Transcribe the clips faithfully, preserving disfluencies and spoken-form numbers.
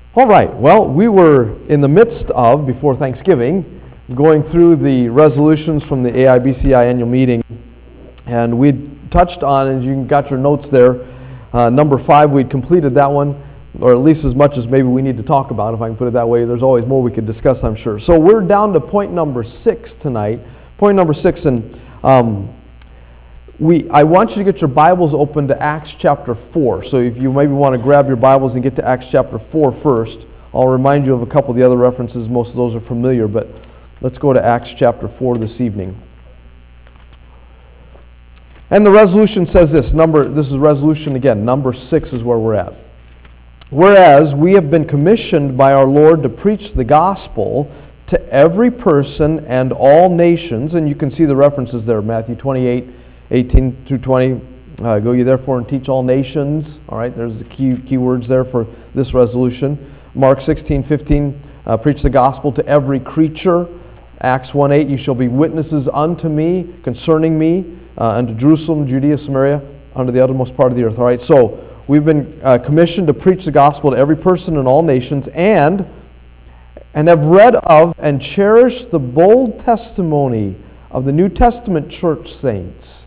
All right, well, we were in the midst of, before Thanksgiving, going through the resolutions from the A I B C I annual meeting, and we'd touched on, as you got your notes there, uh, number five, we'd completed that one, or at least as much as maybe we need to talk about, if I can put it that way. There's always more we could discuss, I'm sure. So we're down to point number six tonight. Point number six, and um, we I want you to get your Bibles open to Acts chapter four. So if you maybe want to grab your Bibles and get to Acts chapter four first, I'll remind you of a couple of the other references. Most of those are familiar, but let's go to Acts chapter four this evening. And the resolution says this, number, this is resolution again, number six is where we're at. Whereas we have been commissioned by our Lord to preach the gospel to every person and all nations, and you can see the references there, Matthew twenty-eight, eighteen through twenty, uh, go ye therefore and teach all nations, all right, there's the key, key words there for this resolution. Mark sixteen, fifteen, uh, preach the gospel to every creature. Acts one eight, you shall be witnesses unto me, concerning me, uh, unto Jerusalem, Judea, Samaria, unto the uttermost part of the earth, all right, so we've been uh, commissioned to preach the gospel to every person in all nations, and and have read of and cherished the bold testimony of the New Testament church saints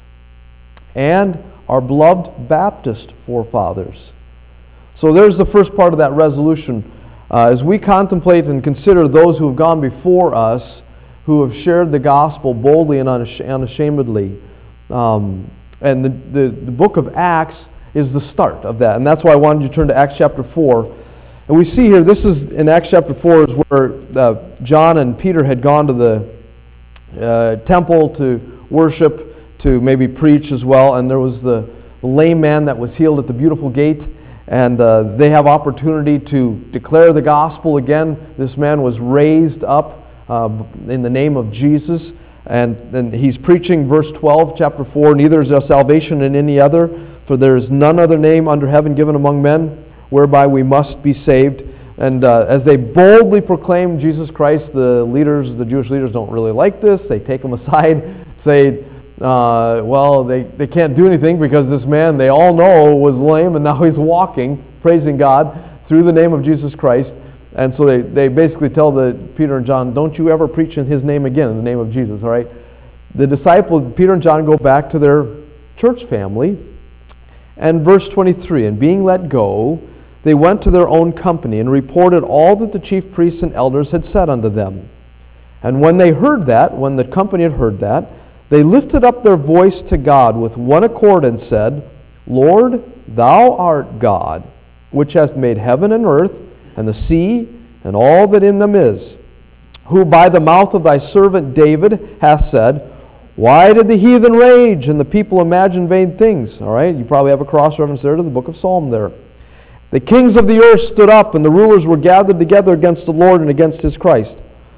and our beloved Baptist forefathers. So there's the first part of that resolution. Uh, as we contemplate and consider those who have gone before us, who have shared the gospel boldly and unashamedly, um, and the, the, the book of Acts is the start of that. And that's why I wanted you to turn to Acts chapter four. And we see here, this is in Acts chapter four, is where uh, John and Peter had gone to the uh, temple to worship, to maybe preach as well. And there was the lame man that was healed at the beautiful gate. And uh, they have opportunity to declare the gospel again. This man was raised up uh, in the name of Jesus. And then he's preaching verse twelve, chapter four, neither is there salvation in any other, for there is none other name under heaven given among men whereby we must be saved. And uh, as they boldly proclaim Jesus Christ, the leaders, the Jewish leaders don't really like this. They take him aside, say, uh, well, they, they can't do anything because this man they all know was lame and now he's walking, praising God through the name of Jesus Christ. And so they, they basically tell the Peter and John, don't you ever preach in his name again, in the name of Jesus, all right? The disciples, Peter and John, go back to their church family. And verse twenty-three, and being let go, they went to their own company and reported all that the chief priests and elders had said unto them. And when they heard that, when the company had heard that, they lifted up their voice to God with one accord and said, Lord, thou art God, which hast made heaven and earth, and the sea, and all that in them is, who by the mouth of thy servant David hath said, why did the heathen rage and the people imagine vain things? All right, you probably have a cross-reference there to the book of Psalm there. The kings of the earth stood up, and the rulers were gathered together against the Lord and against his Christ.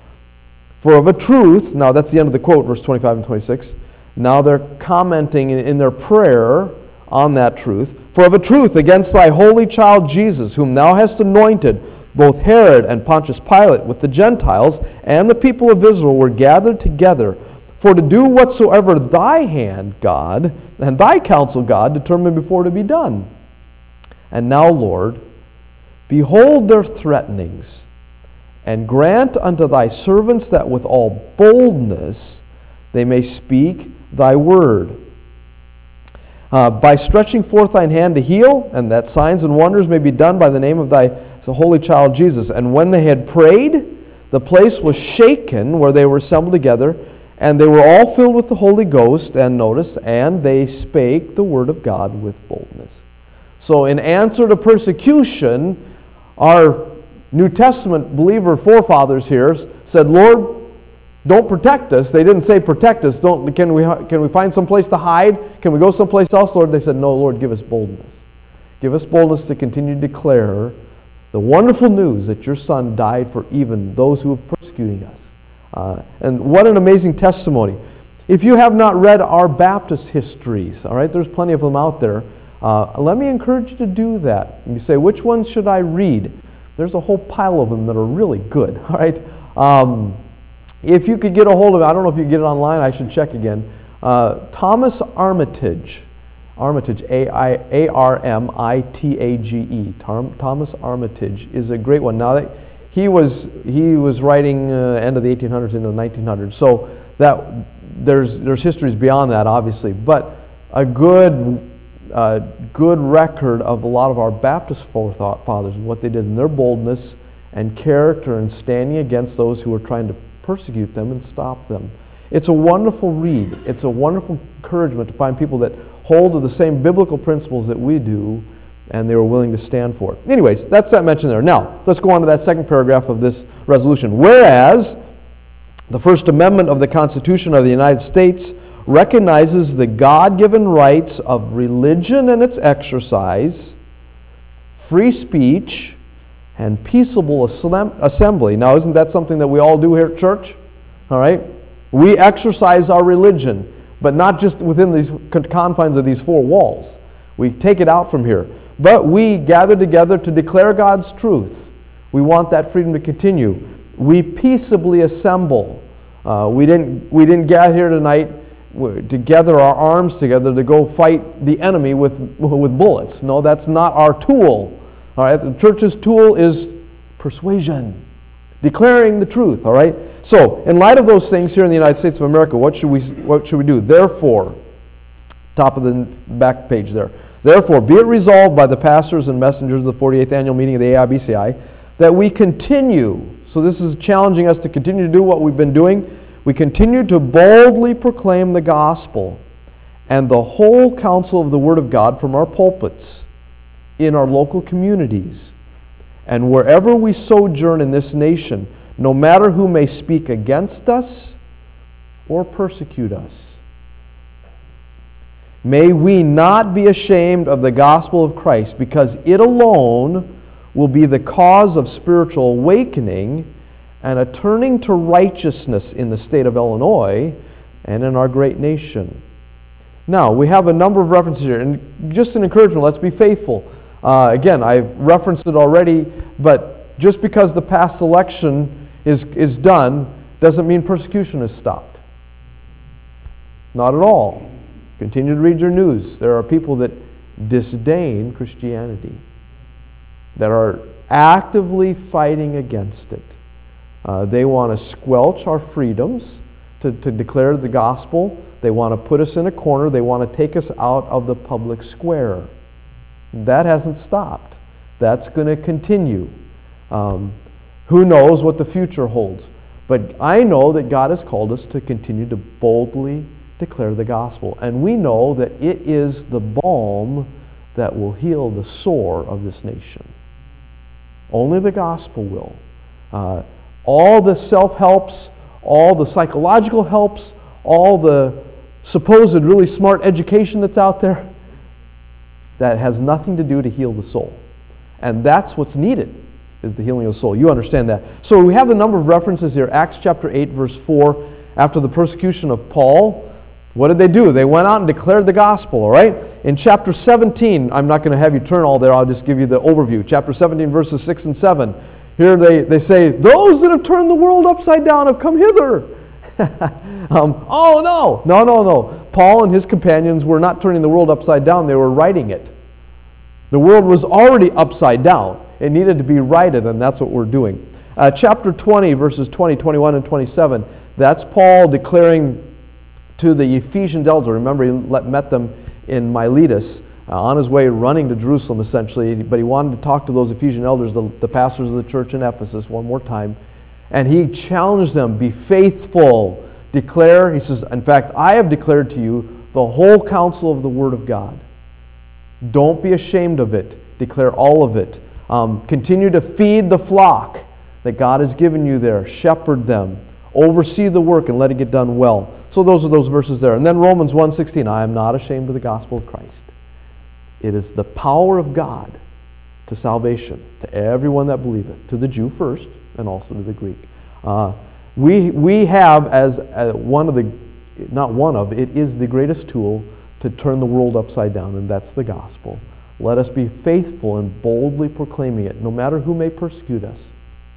For of a truth, now that's the end of the quote, verse twenty-five and twenty-six. Now they're commenting in their prayer on that truth. For of a truth, against thy holy child Jesus, whom thou hast anointed, both Herod and Pontius Pilate with the Gentiles and the people of Israel were gathered together for to do whatsoever thy hand, God, and thy counsel, God, determined before to be done. And now, Lord, behold their threatenings, and grant unto thy servants that with all boldness they may speak thy word. Uh, by stretching forth thine hand to heal, and that signs and wonders may be done by the name of thy holy child Jesus. And when they had prayed, the place was shaken where they were assembled together, and they were all filled with the Holy Ghost, and notice, and they spake the word of God with boldness. So in answer to persecution, our New Testament believer forefathers here said, Lord, don't protect us. They didn't say protect us. Don't, can we, can we find some place to hide? Can we go someplace else, Lord? They said, no, Lord, give us boldness. Give us boldness to continue to declare the wonderful news that your Son died for even those who are persecuting us. Uh, and what an amazing testimony. If you have not read our Baptist histories, all right, there's plenty of them out there. Uh, let me encourage you to do that. You say, which ones should I read? There's a whole pile of them that are really good, all right? Um, if you could get a hold of it, I don't know if you can get it online, I should check again. Uh, Thomas Armitage Armitage, A R M I T A G E. Thomas Armitage is a great one. Now, that he was he was writing uh, end of the eighteen hundreds into the nineteen hundreds, so that there's there's histories beyond that, obviously, but a good uh, good record of a lot of our Baptist forefathers and what they did in their boldness and character and standing against those who were trying to persecute them and stop them. It's a wonderful read. It's a wonderful encouragement to find people that hold to the same biblical principles that we do, and they were willing to stand for it. Anyways, that's that mentioned there. Now, let's go on to that second paragraph of this resolution. Whereas the First Amendment of the Constitution of the United States recognizes the God-given rights of religion and its exercise, free speech, and peaceable assembly. Now, isn't that something that we all do here at church? All right? We exercise our religion, but not just within these confines of these four walls. We take it out from here. But we gather together to declare God's truth. We want that freedom to continue. We peaceably assemble. Uh, we didn't we didn't gather here tonight to gather our arms together to go fight the enemy with with bullets. No, that's not our tool. All right, the church's tool is persuasion, declaring the truth. All right. So, in light of those things here in the United States of America, what should we what should we do? Therefore, top of the back page there. Therefore, be it resolved by the pastors and messengers of the forty-eighth annual meeting of the A I B C I that we continue. So this is challenging us to continue to do what we've been doing. We continue to boldly proclaim the gospel and the whole counsel of the Word of God from our pulpits in our local communities and wherever we sojourn in this nation, no matter who may speak against us or persecute us. May we not be ashamed of the gospel of Christ, because it alone will be the cause of spiritual awakening and a turning to righteousness in the state of Illinois and in our great nation. Now, we have a number of references here, and just an encouragement, let's be faithful. Uh, again, I've referenced it already, but just because the past election is, is done doesn't mean persecution is stopped. Not at all. Continue to read your news. There are people that disdain Christianity, that are actively fighting against it. Uh, they want to squelch our freedoms to, to declare the gospel. They want to put us in a corner. They want to take us out of the public square. That hasn't stopped. That's going to continue. Um, who knows what the future holds? But I know that God has called us to continue to boldly declare the gospel. And we know that it is the balm that will heal the sore of this nation. Only the gospel will. Uh, all the self-helps, all the psychological helps, all the supposed really smart education that's out there, that has nothing to do to heal the soul. And that's what's needed, is the healing of the soul. You understand that. So we have a number of references here. Acts chapter eight, verse four, after the persecution of Paul, what did they do? They went out and declared the gospel, all right? In chapter seventeen, I'm not going to have you turn all there, I'll just give you the overview. Chapter seventeen, verses six and seven. Here they, they say, those that have turned the world upside down have come hither. um, oh, no. No, no, no. Paul and his companions were not turning the world upside down, they were righting it. The world was already upside down. It needed to be righted, and that's what we're doing. Uh, chapter twenty, verses twenty, twenty-one, and twenty-seven, that's Paul declaring to the Ephesian elders. Remember, he met them in Miletus, uh, on his way running to Jerusalem, essentially, but he wanted to talk to those Ephesian elders, the, the pastors of the church in Ephesus, one more time, and he challenged them, be faithful, declare, he says, in fact, I have declared to you the whole counsel of the Word of God. Don't be ashamed of it. Declare all of it. Um, continue to feed the flock that God has given you there. Shepherd them. Oversee the work and let it get done well. So those are those verses there. And then Romans one sixteen, I am not ashamed of the gospel of Christ. It is the power of God to salvation, to everyone that believeth, to the Jew first and also to the Greek. Uh, we, we have as uh, one of the, not one of, it is the greatest tool to turn the world upside down, and that's the gospel. Let us be faithful and boldly proclaiming it, no matter who may persecute us.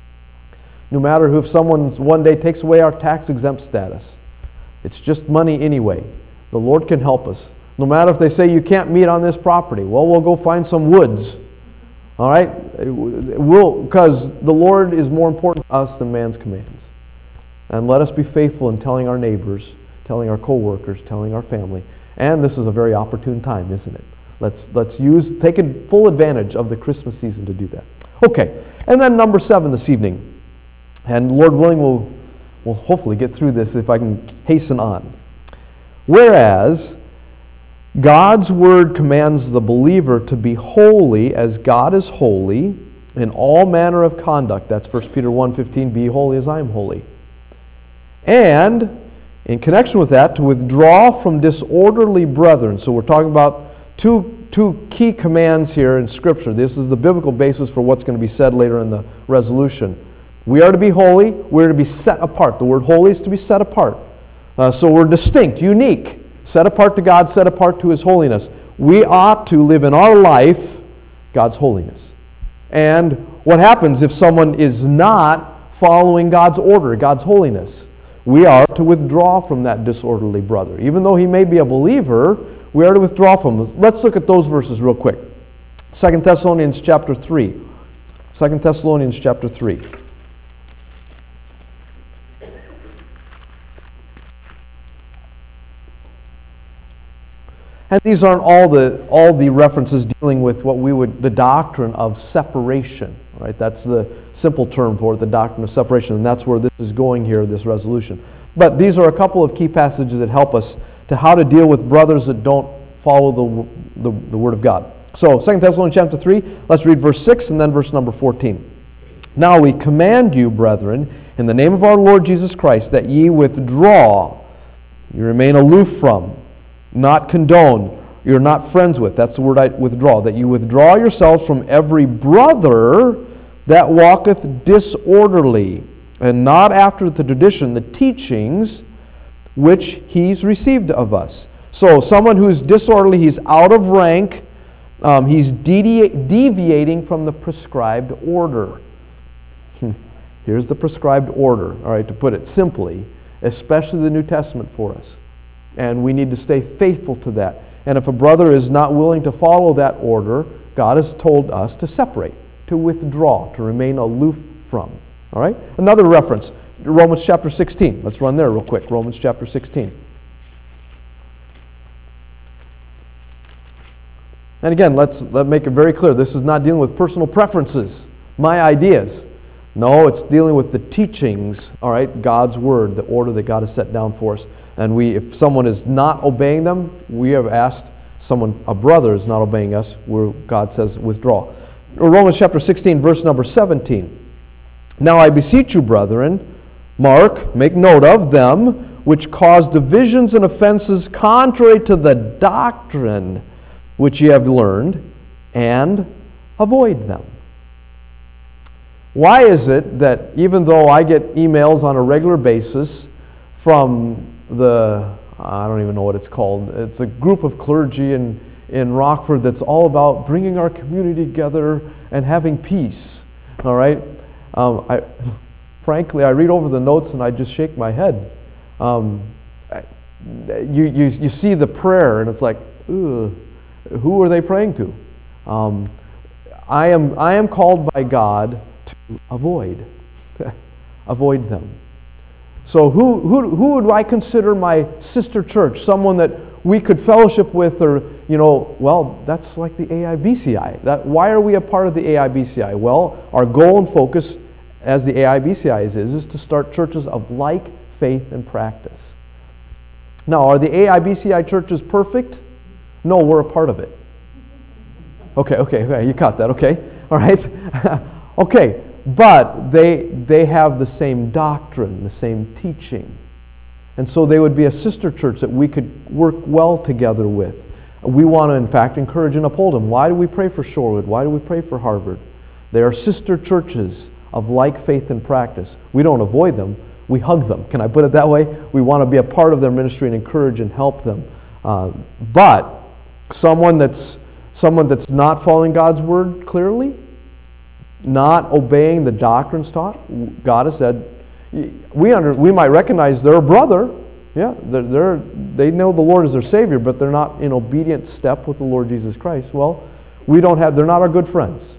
No matter who, if someone one day takes away our tax-exempt status. It's just money anyway. The Lord can help us. No matter if they say you can't meet on this property. Well, we'll go find some woods. All right? We'll, because the Lord is more important to us than man's commands. And let us be faithful in telling our neighbors, telling our co-workers, telling our family. And this is a very opportune time, isn't it? Let's, let's use, take full advantage of the Christmas season to do that. Okay, and then number seven this evening. And Lord willing, we'll, we'll hopefully get through this if I can hasten on. Whereas God's Word commands the believer to be holy as God is holy in all manner of conduct. That's First Peter one fifteen, be holy as I am holy. And in connection with that, to withdraw from disorderly brethren. So we're talking about two, two key commands here in Scripture. This is the biblical basis for what's going to be said later in the resolution. We are to be holy. We're to be set apart. The word holy is to be set apart. Uh, so we're distinct, unique, set apart to God, set apart to His holiness. We ought to live in our life God's holiness. And what happens if someone is not following God's order, God's holiness? We are to withdraw from that disorderly brother. Even though he may be a believer, we are to withdraw from him. Let's look at those verses real quick. Second Thessalonians chapter three. Second Thessalonians chapter three. And these aren't all the all the references dealing with what we would, the doctrine of separation. Right? That's the simple term for it, the doctrine of separation, and that's where this is going here, this resolution. But these are a couple of key passages that help us to how to deal with brothers that don't follow the, the, the Word of God. So, Second Thessalonians chapter three, let's read verse six and then verse number fourteen. Now we command you, brethren, in the name of our Lord Jesus Christ, that ye withdraw, you remain aloof from, not condone, you're not friends with. That's the word I withdraw. That you withdraw yourselves from every brother that walketh disorderly, and not after the tradition, the teachings which he's received of us. So someone who's disorderly, he's out of rank, um, he's devi- deviating from the prescribed order. Here's the prescribed order, all right, to put it simply, especially the New Testament for us. And we need to stay faithful to that. And if a brother is not willing to follow that order, God has told us to separate, to withdraw, to remain aloof from. All right? Another reference, Romans chapter sixteen. Let's run there real quick. Romans chapter sixteen. And again, let's let make it very clear. This is not dealing with personal preferences, my ideas. No, it's dealing with the teachings, all right, God's Word, the order that God has set down for us. And we, if someone is not obeying them, we have asked someone, a brother is not obeying us, where God says withdraw. Romans chapter sixteen, verse number seventeen. Now I beseech you, brethren, mark, make note of them, which cause divisions and offenses contrary to the doctrine which ye have learned, and avoid them. Why is it that even though I get emails on a regular basis from the, I don't even know what it's called, it's a group of clergy in, in Rockford that's all about bringing our community together and having peace, all right? Um, I, frankly, I read over the notes and I just shake my head. Um, you, you, you see the prayer and it's like, ugh, who are they praying to? Um, I am, I am called by God to avoid, avoid them. So who, who, who would I consider my sister church? Someone that we could fellowship with, or, you know, well, that's like the A I B C I. That, why are we a part of the A I B C I? Well, our goal and focus as the A I B C I is, is to start churches of like faith and practice. Now, are the A I B C I churches perfect? No, we're a part of it. Okay, okay, okay, you caught that, okay? All right? Okay, but they they have the same doctrine, the same teaching. And so they would be a sister church that we could work well together with. We want to, in fact, encourage and uphold them. Why do we pray for Shorewood? Why do we pray for Harvard? They are sister churches of like faith and practice. We don't avoid them, we hug them. Can I put it that way? We want to be a part of their ministry and encourage and help them. Uh, but someone that's someone that's not following God's Word clearly, not obeying the doctrines taught, God has said, we under we might recognize they're a brother, you Yeah, they're, they're, they know the Lord is their Savior, but they're not in obedient step with the Lord Jesus Christ. Well, we don't have, they're not our good friends.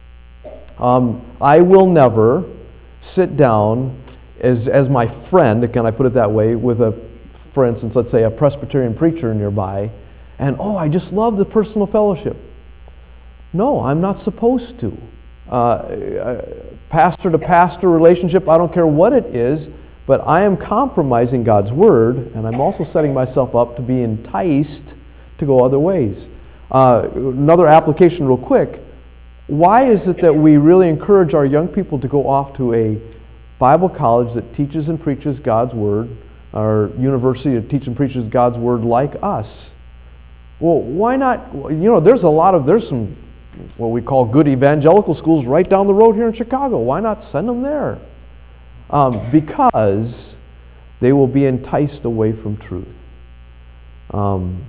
Um, I will never sit down as, as my friend, can I put it that way, with a, for instance, let's say a Presbyterian preacher nearby, and, oh, I just love the personal fellowship. No, I'm not supposed to. Uh, pastor to pastor relationship, I don't care what it is, but I am compromising God's Word, and I'm also setting myself up to be enticed to go other ways. Uh, another application real quick, why is it that we really encourage our young people to go off to a Bible college that teaches and preaches God's Word, or university that teaches and preaches God's Word like us? Well, why not, you know, there's a lot of, there's some what we call good evangelical schools right down the road here in Chicago. Why not send them there? Um, because they will be enticed away from truth. Um,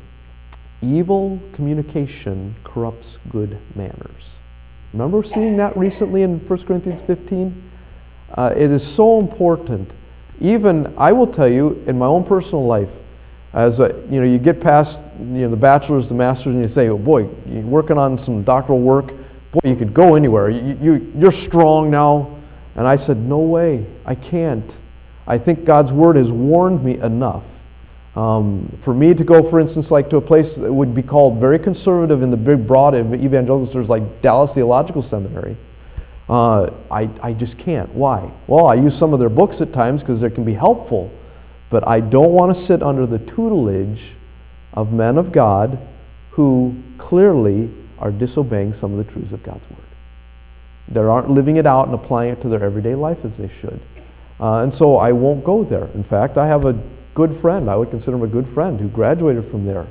evil communication corrupts good manners. Remember seeing that recently in First Corinthians fifteen? Uh, it is so important. Even, I will tell you, in my own personal life, as a, you know, you get past you know the bachelor's, the master's, and you say, oh boy, you're working on some doctoral work. Boy, you could go anywhere. You, you, you're strong now. And I said, no way, I can't. I think God's Word has warned me enough. Um, for me to go, for instance, like to a place that would be called very conservative in the big, broad evangelical centers like Dallas Theological Seminary, uh, I, I just can't. Why? Well, I use some of their books at times because they can be helpful, but I don't want to sit under the tutelage of men of God who clearly are disobeying some of the truths of God's Word. They aren't living it out and applying it to their everyday life as they should. Uh, and so I won't go there. In fact, I have a good friend, I would consider him a good friend, who graduated from there,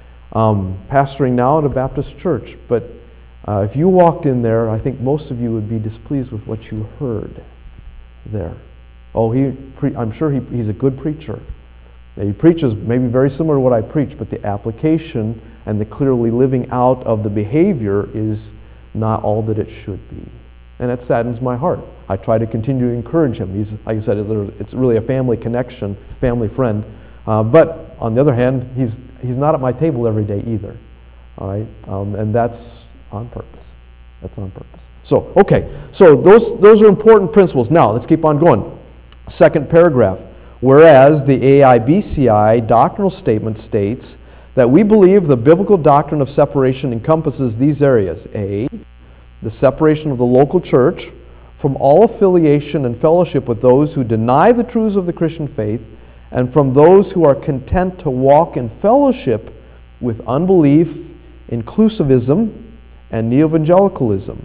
um, pastoring now at a Baptist church. But uh, if you walked in there, I think most of you would be displeased with what you heard there. Oh, he pre- I'm sure he, he's a good preacher. He preaches maybe very similar to what I preach, but the application and the clearly living out of the behavior is not all that it should be. And it saddens my heart. I try to continue to encourage him. He's, like I said, it's really a family connection, family friend. Uh, but on the other hand, he's he's not at my table every day either. All right, um, and that's on purpose. That's on purpose. So, okay, so those those are important principles. Now, let's keep on going. Second paragraph. Whereas the A I B C I doctrinal statement states that we believe the biblical doctrine of separation encompasses these areas. A, the separation of the local church from all affiliation and fellowship with those who deny the truths of the Christian faith, and from those who are content to walk in fellowship with unbelief, inclusivism, and neo-evangelicalism.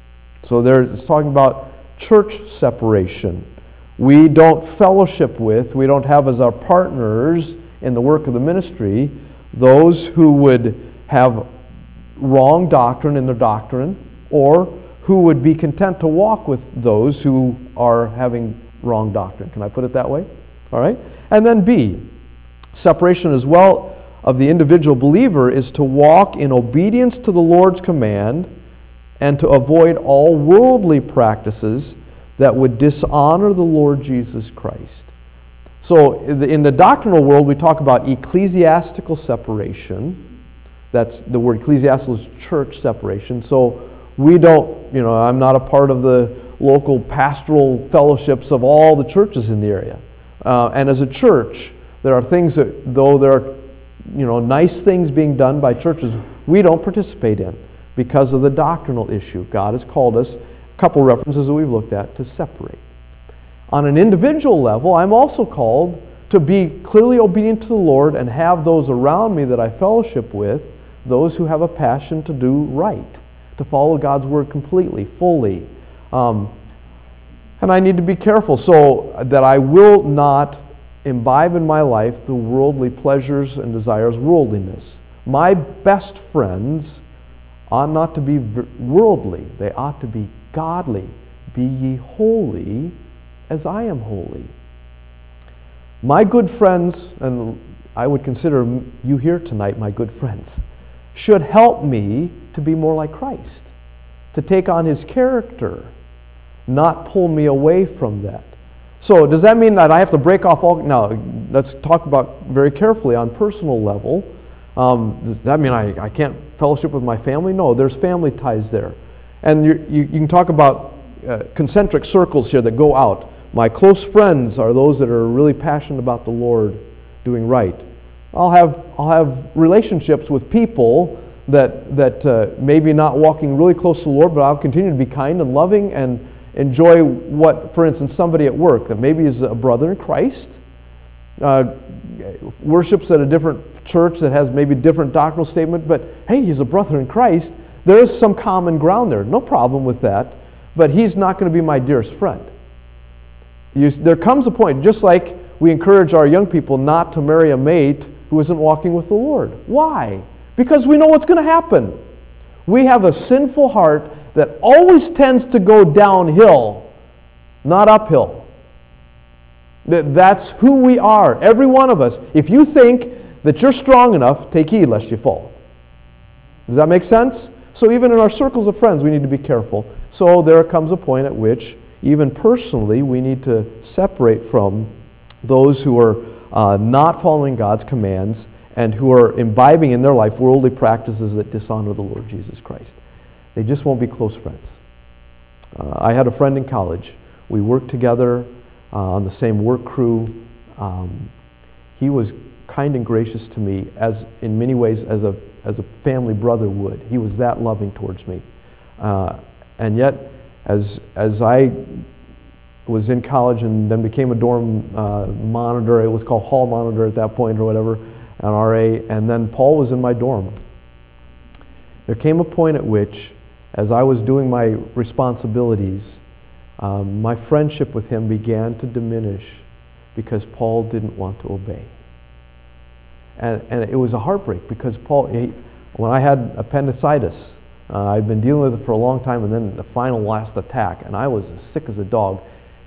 So there it's talking about church separation. We don't fellowship with, we don't have as our partners in the work of the ministry those who would have wrong doctrine in their doctrine, or who would be content to walk with those who are having wrong doctrine. Can I put it that way? All right. And then B, separation as well of the individual believer is to walk in obedience to the Lord's command and to avoid all worldly practices that would dishonor the Lord Jesus Christ. So in the doctrinal world, we talk about ecclesiastical separation. That's the word ecclesiastical is church separation. So we don't, you know, I'm not a part of the local pastoral fellowships of all the churches in the area. Uh, and as a church, there are things that, though there are, you know, nice things being done by churches, we don't participate in because of the doctrinal issue. God has called us, a couple references that we've looked at, to separate. On an individual level, I'm also called to be clearly obedient to the Lord and have those around me that I fellowship with, those who have a passion to do right, to follow God's Word completely, fully. Um, and I need to be careful so that I will not imbibe in my life the worldly pleasures and desires, worldliness. My best friends ought not to be worldly. They ought to be godly. Be ye holy as I am holy. My good friends, and I would consider you here tonight my good friends, should help me to be more like Christ, to take on His character, not pull me away from that. So does that mean that I have to break off all? Now, let's talk about very carefully on personal level. Um, does that mean I, I can't fellowship with my family? No, there's family ties there. And you, you, you can talk about uh, concentric circles here that go out. My close friends are those that are really passionate about the Lord doing right. I'll have, I'll have relationships with people that, that uh, maybe not walking really close to the Lord, but I'll continue to be kind and loving and enjoy what, for instance, somebody at work that maybe is a brother in Christ, uh, worships at a different church that has maybe a different doctrinal statement, but hey, he's a brother in Christ. There is some common ground there. No problem with that, but he's not going to be my dearest friend. You, there comes a point, just like we encourage our young people not to marry a mate who isn't walking with the Lord. Why? Because we know what's going to happen. We have a sinful heart that always tends to go downhill, not uphill. That's who we are, every one of us. If you think that you're strong enough, take heed lest you fall. Does that make sense? So even in our circles of friends, we need to be careful. So there comes a point at which, even personally, we need to separate from those who are uh, not following God's commands and who are imbibing in their life worldly practices that dishonor the Lord Jesus Christ. They just won't be close friends. Uh, I had a friend in college. We worked together uh, on the same work crew. Um, he was kind and gracious to me, as in many ways as a as a family brother would. He was that loving towards me. Uh, and yet, as as I was in college and then became a dorm uh, monitor, it was called hall monitor at that point or whatever, an R A, and then Paul was in my dorm. There came a point at which, as I was doing my responsibilities, um, my friendship with him began to diminish because Paul didn't want to obey. And, and it was a heartbreak because Paul, he, when I had appendicitis, uh, I'd been dealing with it for a long time, and then the final last attack, and I was as sick as a dog.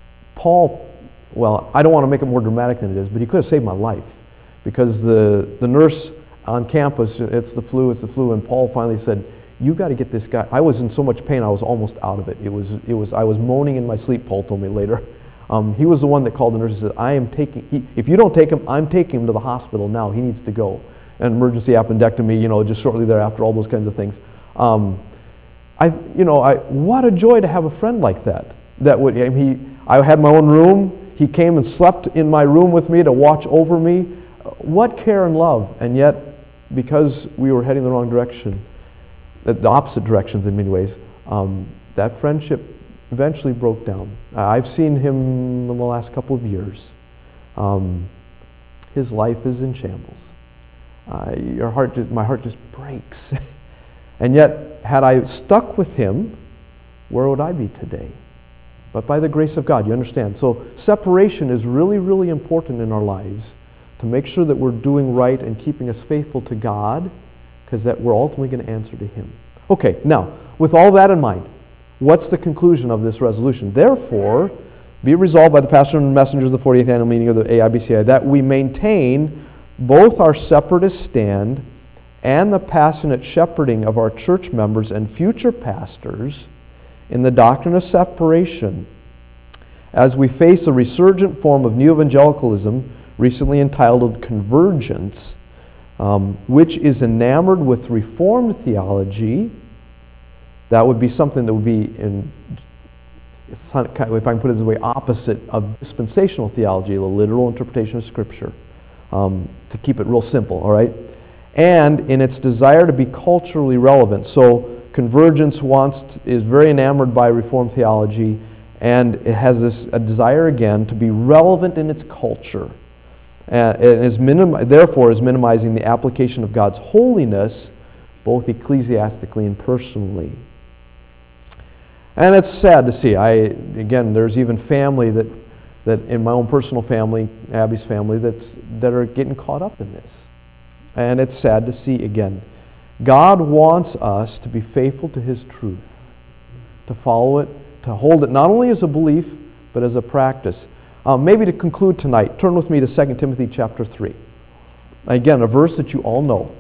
Paul, well, I don't want to make it more dramatic than it is, but he could have saved my life because the, the nurse on campus, it's the flu, it's the flu, and Paul finally said, you got to get this guy. I was in so much pain, I was almost out of it. It was, it was, I was moaning in my sleep, Paul told me later. Um, he was the one that called the nurse and said, I am taking, he, if you don't take him, I'm taking him to the hospital now. He needs to go. An emergency appendectomy, you know, just shortly thereafter, all those kinds of things. Um, I, you know, I, what a joy to have a friend like that. That would, I mean, he, I had my own room. He came and slept in my room with me to watch over me. What care and love. And yet, because we were heading the wrong direction, the opposite directions in many ways, um, that friendship eventually broke down. Uh, I've seen him in the last couple of years. Um, his life is in shambles. Uh, your heart just, my heart just breaks. And yet, had I stuck with him, where would I be today? But by the grace of God, you understand. So separation is really, really important in our lives to make sure that we're doing right and keeping us faithful to God, because that we're ultimately going to answer to him. Okay, now, with all that in mind, what's the conclusion of this resolution? Therefore, be it resolved by the pastor and messengers of the fortieth annual meeting of the A I B C I that we maintain both our separatist stand and the passionate shepherding of our church members and future pastors in the doctrine of separation as we face a resurgent form of new evangelicalism recently entitled Convergence, um, which is enamored with Reformed theology. That would be something that would be, in, if I can put it this way, opposite of dispensational theology, the literal interpretation of Scripture, um, to keep it real simple, all right? And in its desire to be culturally relevant. So Convergence wants to, is very enamored by Reformed theology, and it has this a desire again to be relevant in its culture. Uh, and is minim- therefore is minimizing the application of God's holiness, both ecclesiastically and personally. And it's sad to see. I again, there's even family that, that in my own personal family, Abby's family, that's that are getting caught up in this. And it's sad to see again. God wants us to be faithful to his truth, to follow it, to hold it not only as a belief, but as a practice. Um, maybe to conclude tonight, turn with me to Second Timothy chapter three. Again, a verse that you all know.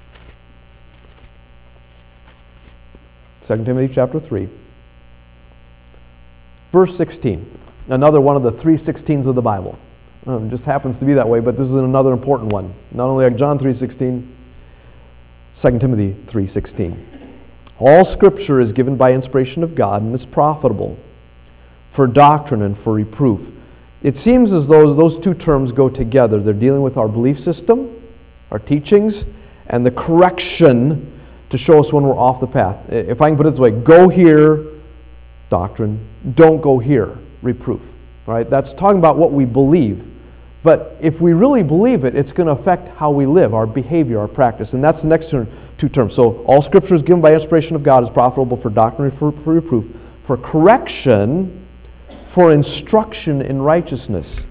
Second Timothy chapter three. Verse sixteen, another one of the three sixteens of the Bible. Um, it just happens to be that way, but this is another important one. Not only like John three sixteen, Second Timothy three sixteen. All Scripture is given by inspiration of God and is profitable for doctrine and for reproof. It seems as though those two terms go together. They're dealing with our belief system, our teachings, and the correction to show us when we're off the path. If I can put it this way, go here, doctrine. Don't go here, reproof. All right? That's talking about what we believe. But if we really believe it, it's going to affect how we live, our behavior, our practice. And that's the next term, two terms. So all Scripture is given by inspiration of God, is profitable for doctrine, for, for reproof, for correction, for instruction in righteousness.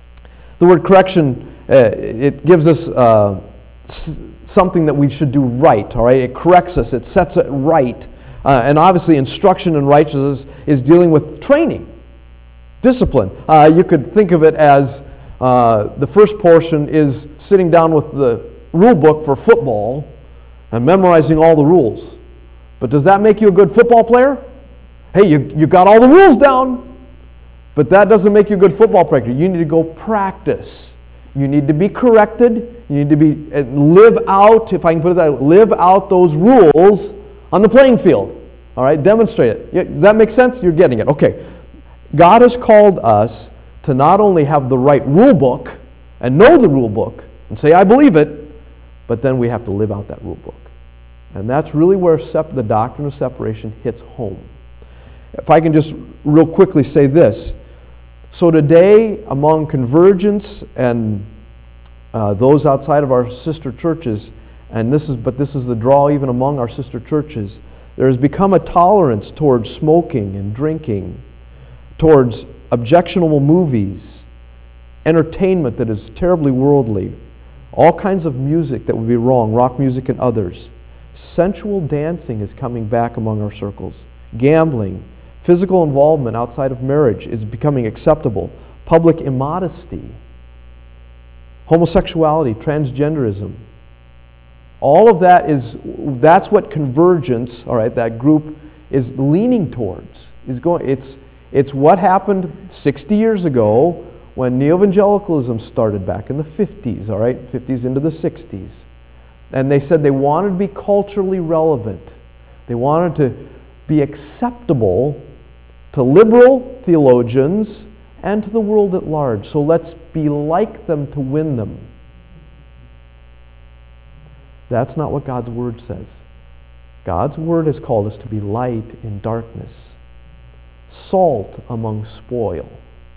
The word correction, uh, it gives us uh, s- something that we should do right. All right, it corrects us. It sets it right. Uh, and obviously, instruction in righteousness is dealing with training, discipline. Uh, you could think of it as uh, the first portion is sitting down with the rule book for football and memorizing all the rules. But does that make you a good football player? Hey, you you got all the rules down, but that doesn't make you a good football player. You need to go practice. You need to be corrected. You need to be live out, if I can put it that way, live out those rules on the playing field. All right, demonstrate it. Does that make sense? You're getting it. Okay. God has called us to not only have the right rule book and know the rule book and say, I believe it, but then we have to live out that rule book. And that's really where sep- the doctrine of separation hits home. If I can just real quickly say this. So today, among Convergence and uh, those outside of our sister churches, and this is, but this is the draw even among our sister churches, there has become a tolerance towards smoking and drinking, towards objectionable movies, entertainment that is terribly worldly, all kinds of music that would be wrong, rock music and others. Sensual dancing is coming back among our circles. Gambling, physical involvement outside of marriage is becoming acceptable. Public immodesty, homosexuality, transgenderism. All of that is, that's what Convergence, all right, that group is leaning towards. Is going. It's it's what happened sixty years ago when neo-evangelicalism started back in the fifties, all right, fifties into the sixties. And they said they wanted to be culturally relevant. They wanted to be acceptable to liberal theologians and to the world at large. So let's be like them to win them. That's not what God's Word says. God's Word has called us to be light in darkness, salt among spoil.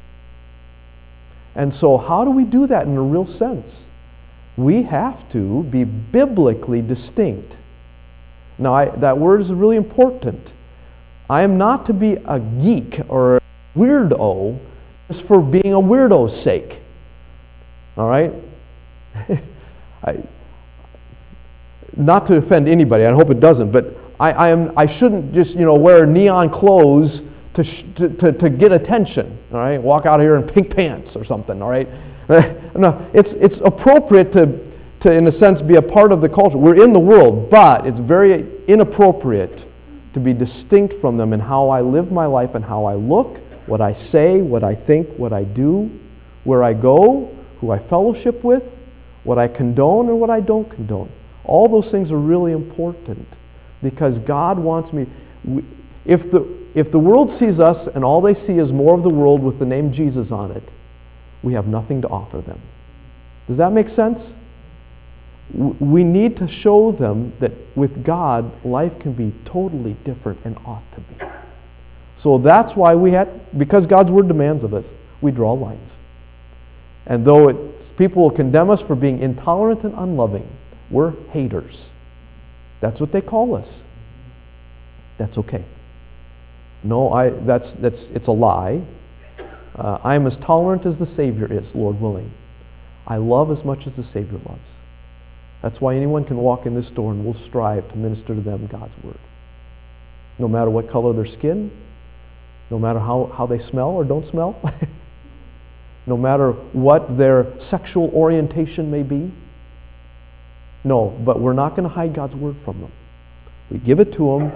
And so how do we do that in a real sense? We have to be biblically distinct. Now, I, that word is really important. I am not to be a geek or a weirdo just for being a weirdo's sake. All right? I, not to offend anybody, I hope it doesn't, but I, I, am, I shouldn't just, you know, wear neon clothes to, sh- to, to, to get attention, all right? Walk out here in pink pants or something, all right? No, it's, it's appropriate to, to, in a sense, be a part of the culture. We're in the world, but it's very inappropriate to be distinct from them in how I live my life and how I look, what I say, what I think, what I do, where I go, who I fellowship with, what I condone and what I don't condone. All those things are really important because God wants me. If the, if the world sees us and all they see is more of the world with the name Jesus on it, we have nothing to offer them. Does that make sense? We need to show them that with God, life can be totally different and ought to be. So that's why we had, because God's Word demands of us, we draw lines. And though it, people will condemn us for being intolerant and unloving, we're haters. That's what they call us. That's okay. No, I. That's that's. It's a lie. Uh, I am as tolerant as the Savior is, Lord willing. I love as much as the Savior loves. That's why anyone can walk in this door and we'll strive to minister to them God's Word. No matter what color their skin, no matter how, how they smell or don't smell, no matter what their sexual orientation may be. No, but we're not going to hide God's Word from them. We give it to them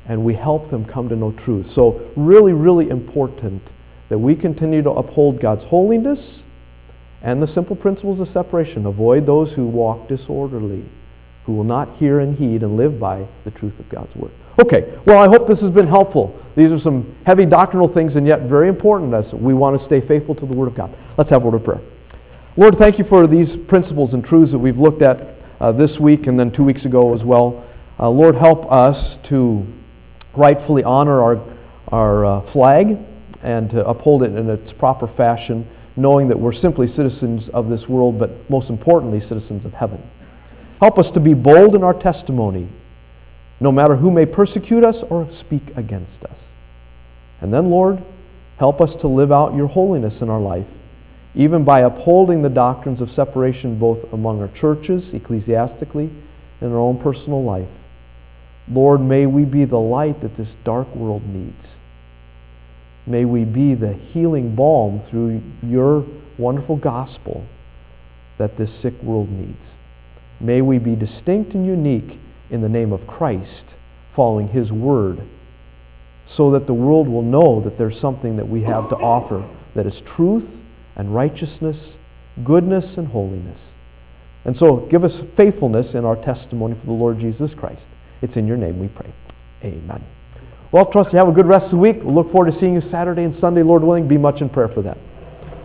and we help them come to know truth. So really, really important that we continue to uphold God's holiness and the simple principles of separation. Avoid those who walk disorderly, who will not hear and heed and live by the truth of God's Word. Okay, well, I hope this has been helpful. These are some heavy doctrinal things and yet very important as we want to stay faithful to the Word of God. Let's have a word of prayer. Lord, thank you for these principles and truths that we've looked at uh, this week and then two weeks ago as well. Uh, Lord, help us to rightfully honor our, our uh, flag and to uphold it in its proper fashion, knowing that we're simply citizens of this world, but most importantly, citizens of heaven. Help us to be bold in our testimony, no matter who may persecute us or speak against us. And then, Lord, help us to live out your holiness in our life, even by upholding the doctrines of separation both among our churches, ecclesiastically, and our own personal life. Lord, may we be the light that this dark world needs. May we be the healing balm through your wonderful gospel that this sick world needs. May we be distinct and unique in the name of Christ, following His Word, so that the world will know that there's something that we have to offer that is truth and righteousness, goodness and holiness. And so give us faithfulness in our testimony for the Lord Jesus Christ. It's in your name we pray. Amen. Well, trust you have a good rest of the week. We'll look forward to seeing you Saturday and Sunday, Lord willing. Be much in prayer for that.